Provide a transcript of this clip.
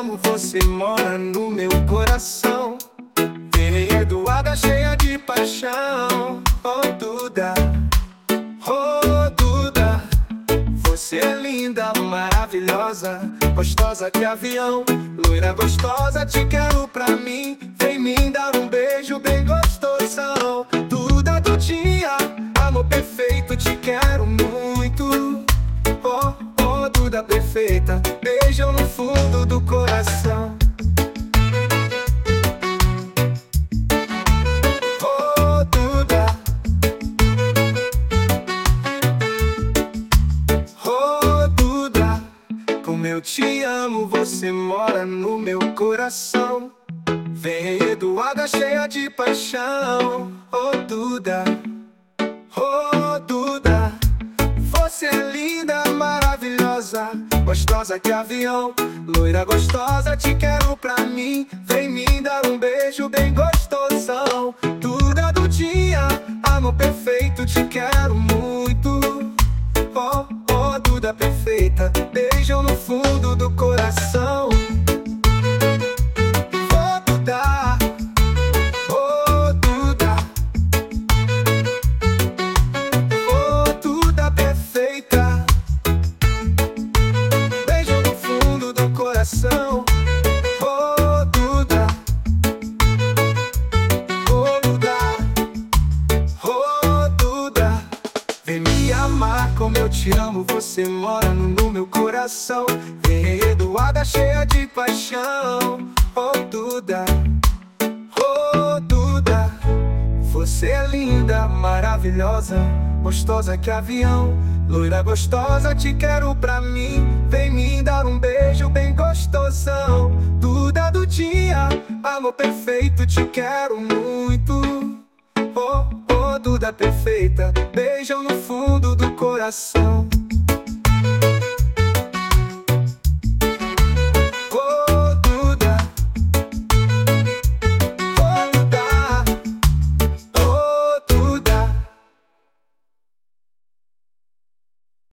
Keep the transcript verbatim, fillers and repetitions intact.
amo, você mora no meu coração. Vem Eduarda cheia de paixão. Oh Duda, oh Duda, você é linda, maravilhosa, gostosa que avião, loira gostosa, te quero pra mim. Vem me dar um beijo bem gostosão. Duda Dudinha, amor perfeito, te quero muito. Oh, oh Duda perfeita, beijão no fundo do coração. Oh Duda, oh Duda, como eu te amo, você mora no meu coração. Vem Eduarda cheia de paixão. Oh Duda, oh Duda, você é linda, maravilhosa, gostosa que avião, loira gostosa, te quero pra mim. Vem me dar um beijo bem gostosão. Duda Dudinha, amor perfeito, te quero muito. Oh, oh Duda perfeita, beijão no fundo do coração. Oh Duda, oh Duda, oh Duda, vem me amar como eu te amo, você mora no, no meu coração. Vem Eduarda cheia de paixão. Oh Duda, oh Duda, você é linda, maravilhosa, gostosa que avião, loira gostosa, te quero pra mim. Vem me dar um beijo bem gostosão. Duda Dudinha, amor perfeito, te quero muito. Oh, oh Duda perfeita, beijão no fundo do coração.